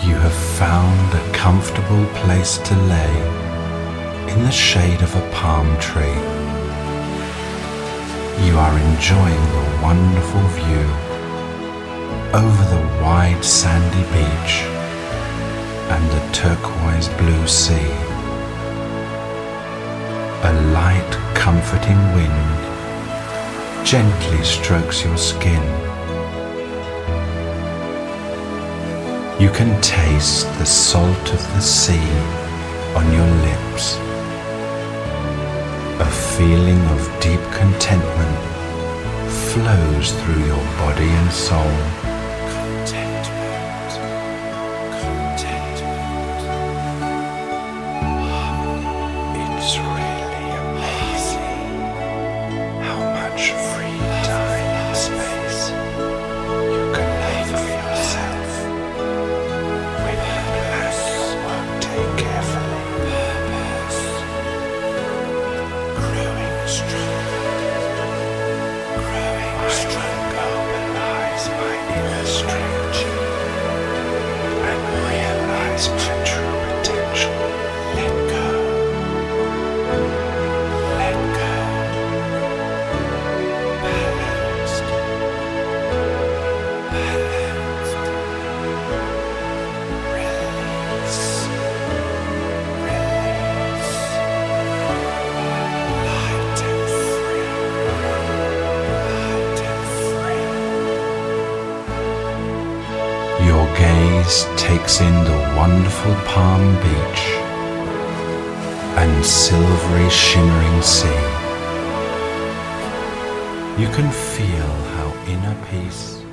You have found a comfortable place to lay in the shade of a palm tree. You are enjoying the wonderful view over the wide sandy beach and the turquoise blue sea. A light, comforting wind gently strokes your skin. You can taste the salt of the sea on your lips. A feeling of deep contentment flows through your body and soul. It's really amazing how much free time and space you can make for yourself. When you plan your workday carefully, growing stronger belies my inner strategy and realize my true potential. Let go. Let go. Balanced. Balanced. Release. Release. Light and free. Light and free. Your gaze takes in the wonderful Palm Beach and silvery shimmering sea. You can feel how inner peace